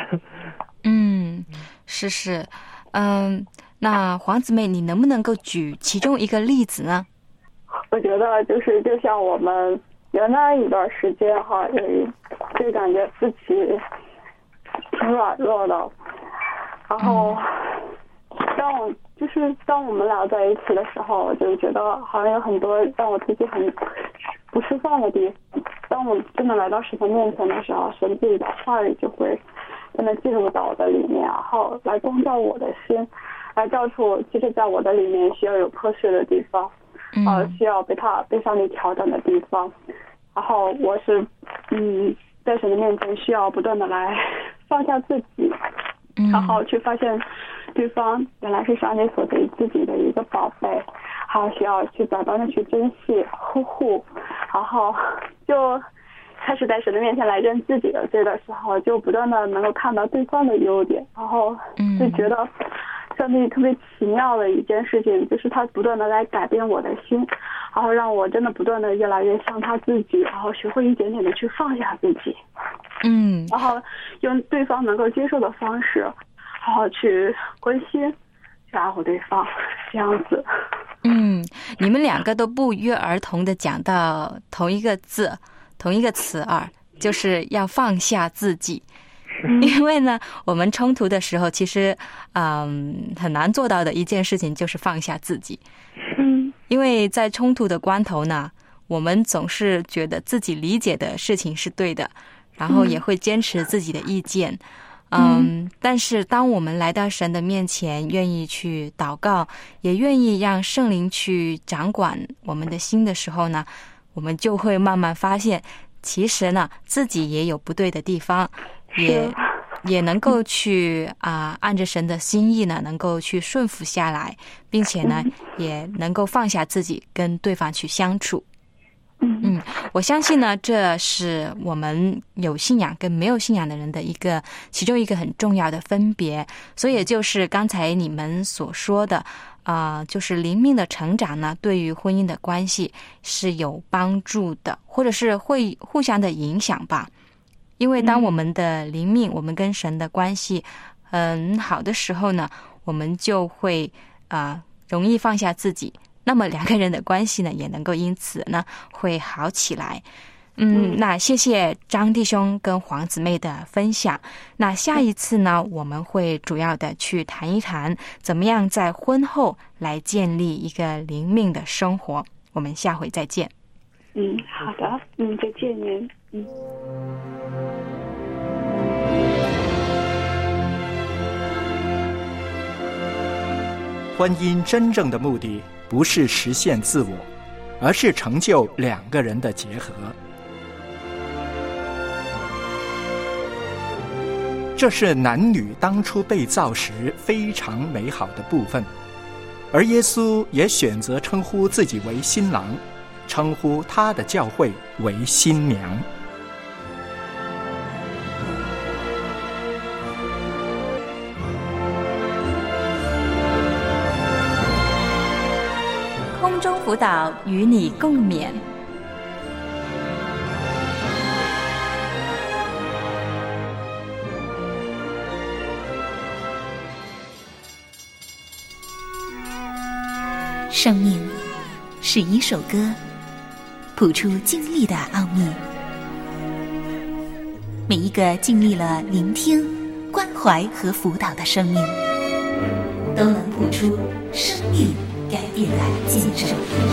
是。那黄姊妹，你能不能够举其中一个例子呢？ 我觉得就像我们原来一段时间哈，就感觉自己挺软弱的，然后当我们俩在一起的时候，我就觉得好像有很多让我自己很不释放的地方。当我真的来到神的面前的时候，神自己的话语就会真的进入到我的里面，然后来光照我的心，来照出其实在我的里面需要有破碎的地方，需要被上帝调整的地方。然后我是在神的面前需要不断的来放下自己，然后去发现对方原来是上帝所给自己的一个宝贝，还有需要去早早的去珍惜呵护，然后就开始在神的面前来认自己的罪的时候，就不断的能够看到对方的优点，然后就觉得上帝特别奇妙的一件事情，就是他不断的来改变我的心，然后让我真的不断的越来越像他自己，然后学会一点点的去放下自己，然后用对方能够接受的方式，然后去关心去爱护对方，这样子。 你们两个都不约而同的讲到同一个字，同一个词儿，就是要放下自己。因为呢，我们冲突的时候，其实很难做到的一件事情就是放下自己。因为在冲突的关头呢，我们总是觉得自己理解的事情是对的，然后也会坚持自己的意见。但是当我们来到神的面前，愿意去祷告，也愿意让圣灵去掌管我们的心的时候呢，我们就会慢慢发现，其实呢，自己也有不对的地方，也能够去按着神的心意呢，能够去顺服下来，并且呢，也能够放下自己，跟对方去相处。我相信呢，这是我们有信仰跟没有信仰的人的其中一个很重要的分别。所以也就是刚才你们所说的就是灵命的成长呢，对于婚姻的关系是有帮助的，或者是会互相的影响吧。因为当我们的灵命，我们跟神的关系很好的时候呢，我们就会容易放下自己，那么两个人的关系呢，也能够因此呢会好起来。那谢谢张弟兄跟黄姊妹的分享。那下一次呢，我们会主要的去谈一谈怎么样在婚后来建立一个灵命的生活。我们下回再见。 好的，再见您。 婚姻真正的目的不是实现自我，而是成就两个人的结合。这是男女当初被造时非常美好的部分，而耶稣也选择称呼自己为新郎，称呼他的教会为新娘。 辅导与你共勉。 生命是一首歌，谱出经历的奥秘。每一个经历了聆听、关怀和辅导的生命，都能谱出生命改变的见证。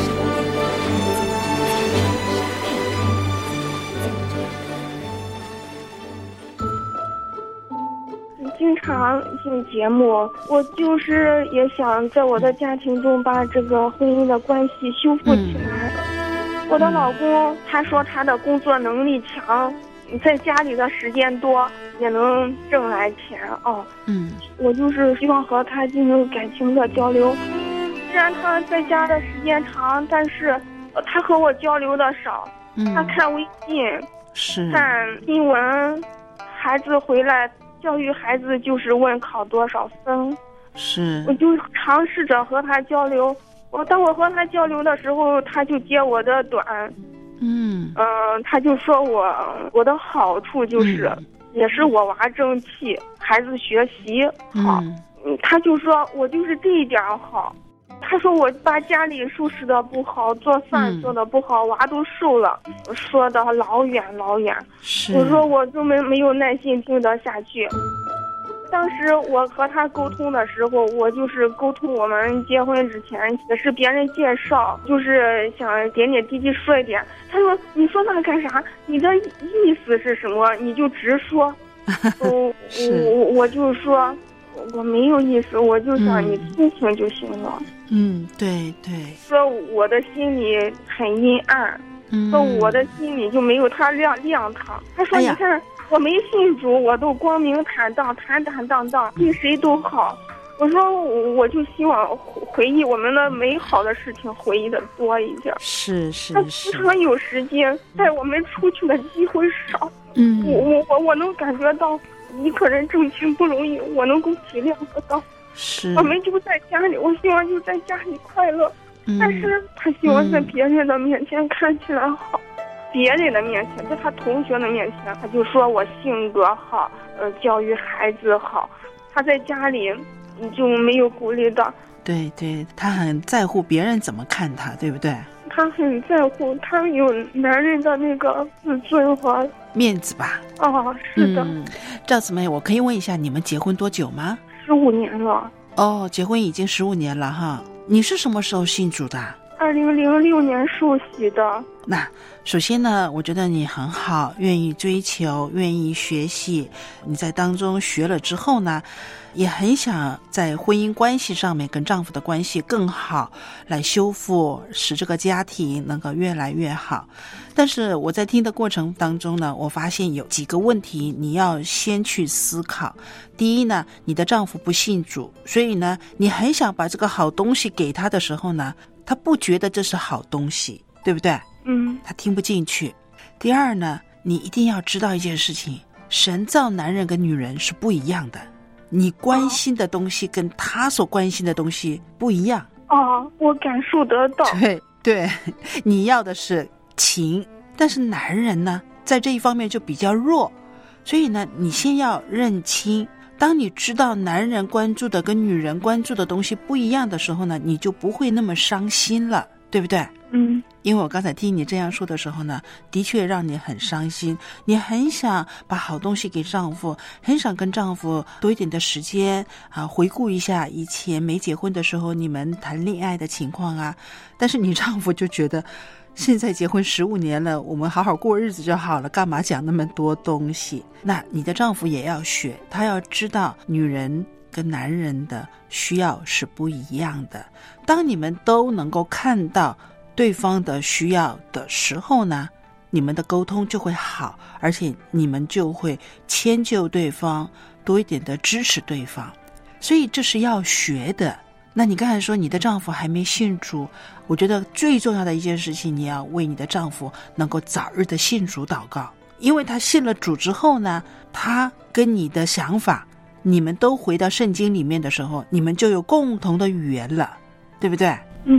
经常听节目，我就是也想在我的家庭中把这个婚姻的关系修复起来。我的老公他说他的工作能力强，在家里的时间多，也能挣来钱哦。我就是希望和他进行感情的交流。虽然他在家的时间长，但是他和我交流的少。他看微信，看新闻，孩子回来教育孩子就是问考多少分。我就尝试着和他交流。当我和他交流的时候，他就揭我的短。他就说我的好处就是，也是我娃争气，孩子学习好。他就说我就是这一点好。他说我把家里收拾的不好，做饭做的不好，娃都瘦了，说的老远老远。我说我根本没有耐心听得下去。当时我和他沟通的时候，我就是沟通我们结婚之前也是别人介绍，就是想点点滴滴说一点。他说你说那干啥？你的意思是什么？你就直说。我就说我没有意思，我就想你听听就行了。 对对。 说我的心里很阴暗，说我的心里就没有他亮堂。他说你看。我没信主，我都光明坦荡，坦坦荡荡，对谁都好。我说我就希望回忆我们的美好的事情，回忆的多一点。他经常有时间，带我们出去的机会少。我能感觉到一个人挣钱不容易，我能够体谅得到。我们就在家里，我希望就在家里快乐。但是他希望在别人的面前看起来好。别人的面前，在他同学的面前，他就说我性格好，教育孩子好。他在家里就没有鼓励到。 对对，他很在乎别人怎么看他，对不对？ 他很在乎，他有男人的那个自尊和面子吧。 是的。 赵姊妹，我可以问一下，你们结婚多久吗 ？15年了。 结婚已经15年了哈。你是什么时候信主的 ？2006年受洗的。 那首先呢，我觉得你很好，愿意追求，愿意学习。你在当中学了之后呢，也很想在婚姻关系上面跟丈夫的关系更好，来修复，使这个家庭能够越来越好。但是我在听的过程当中呢，我发现有几个问题你要先去思考。第一呢，你的丈夫不信主，所以呢，你很想把这个好东西给他的时候呢，他不觉得这是好东西，对不对？他听不进去。第二呢，你一定要知道一件事情，神造男人跟女人是不一样的，你关心的东西跟他所关心的东西不一样。 我感受得到。 对，你要的是情，但是男人呢，在这一方面就比较弱。所以呢，你先要认清，当你知道男人关注的跟女人关注的东西不一样的时候呢，你就不会那么伤心了，对不对？因为我刚才听你这样说的时候呢，的确让你很伤心，你很想把好东西给丈夫，很想跟丈夫多一点的时间回顾一下以前没结婚的时候你们谈恋爱的情况啊。但是你丈夫就觉得现在结婚15年了，我们好好过日子就好了，干嘛讲那么多东西？那你的丈夫也要学，他要知道女人跟男人的需要是不一样的。当你们都能够看到对方的需要的时候呢，你们的沟通就会好，而且你们就会迁就对方，多一点的支持对方。所以这是要学的。那你刚才说你的丈夫还没信主，我觉得最重要的一件事情，你要为你的丈夫能够早日的信主祷告。因为他信了主之后呢，他跟你的想法，你们都回到圣经里面的时候，你们就有共同的语言了，对不对？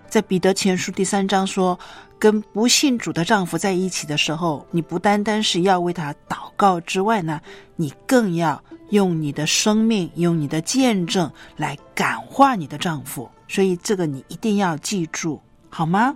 在彼得前书第3章说，跟不信主的丈夫在一起的时候，你不单单是要为他祷告之外呢，你更要用你的生命，用你的见证来感化你的丈夫。所以这个你一定要记住，好吗？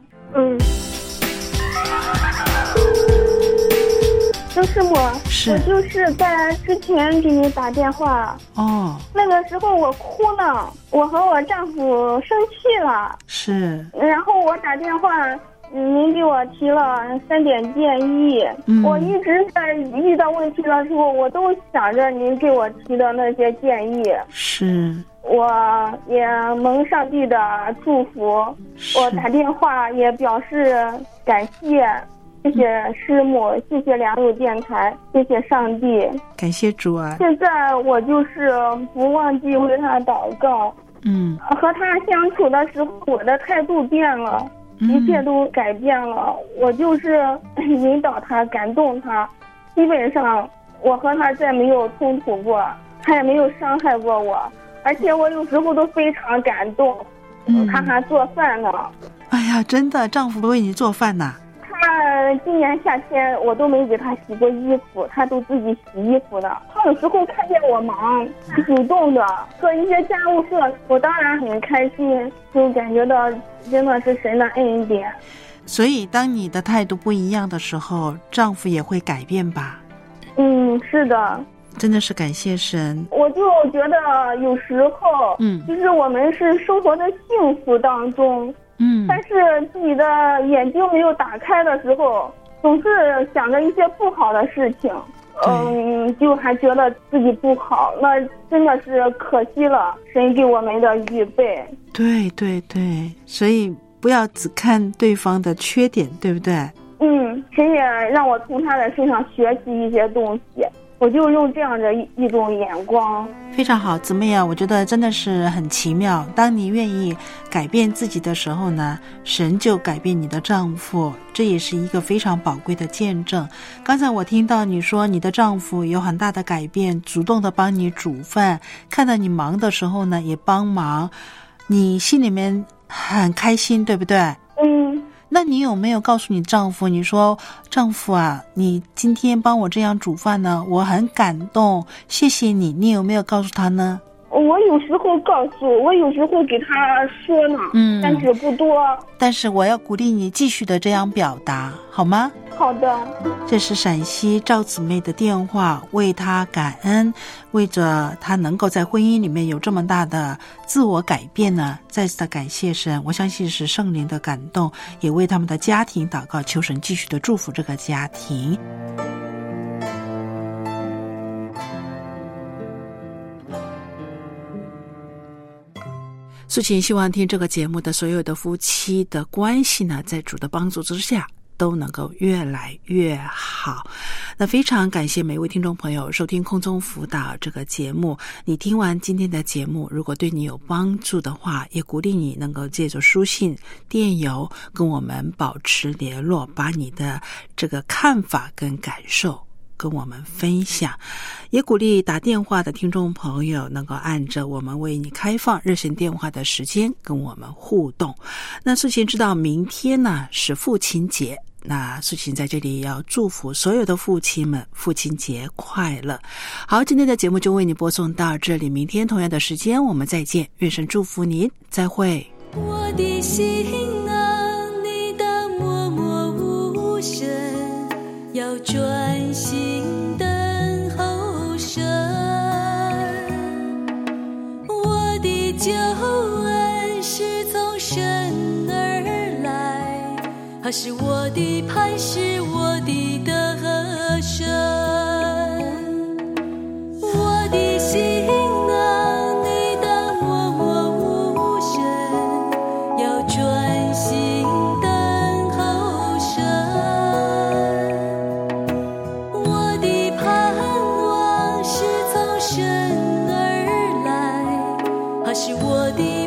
周师母，我就是在之前给你打电话那个时候我哭了，我和我丈夫生气了， 是， 然后我打电话，您给我提了3点建议，我一直在遇到问题的时候，我都想着您给我提的那些建议， 是， 我也蒙上帝的祝福，我打电话也表示感谢。谢谢师母，谢谢良友电台，谢谢上帝， 感谢主啊！ 现在我就是不忘记为他祷告，和他相处的时候，我的态度变了，一切都改变了。我就是引导他，感动他，基本上我和他再没有冲突过，他也没有伤害过我，而且我有时候都非常感动。他还做饭呢。 哎呀，真的，丈夫为你做饭呢？ 他今年夏天我都没给他洗过衣服，他都自己洗衣服的。他有时候看见我忙，主动的做一些家务事，我当然很开心，就感觉到真的是神的恩典。 所以当你的态度不一样的时候，丈夫也会改变吧？ 是的， 真的是感谢神。 我就觉得有时候就是我们是生活在幸福当中，但是自己的眼睛没有打开的时候，总是想着一些不好的事情，就还觉得自己不好，那真的是可惜了神给我们的预备。 对对对，所以不要只看对方的缺点，对不对？ 神也让我从他的身上学习一些东西，我就用这样的一种眼光。 非常好，姊妹啊，我觉得真的是很奇妙。当你愿意改变自己的时候呢，神就改变你的丈夫，这也是一个非常宝贵的见证。刚才我听到你说你的丈夫有很大的改变，主动的帮你煮饭，看到你忙的时候呢也帮忙，你心里面很开心，对不对？那你有没有告诉你丈夫，你说丈夫啊，你今天帮我这样煮饭呢，我很感动，谢谢你，你有没有告诉他呢？ 我有时候告诉，我有时候给他说呢，但是不多。 但是我要鼓励你继续的这样表达，好吗？ 好的。 这是陕西赵姊妹的电话，为她感恩，为着她能够在婚姻里面有这么大的自我改变呢，再次的感谢神。我相信是圣灵的感动，也为他们的家庭祷告，求神继续的祝福这个家庭。素琴希望听这个节目的所有的夫妻的关系呢，在主的帮助之下都能够越来越好。那非常感谢每位听众朋友收听空中辅导这个节目。你听完今天的节目，如果对你有帮助的话，也鼓励你能够借着书信、电邮跟我们保持联络，把你的这个看法跟感受跟我们分享。也鼓励打电话的听众朋友能够按着我们为你开放热线电话的时间跟我们互动。那素琴知道明天呢是父亲节，那素琴在这里也要祝福所有的父亲们父亲节快乐。好，今天的节目就为你播送到这里，明天同样的时间我们再见，愿神祝福您，再会。 我的心啊，你的默默无声，要专心等候神。我的救恩是从神而来，他是我的磐石，我的得胜。我的心啊，你的默默无声，要专心等候神。我的盼望是从神而来，他是我的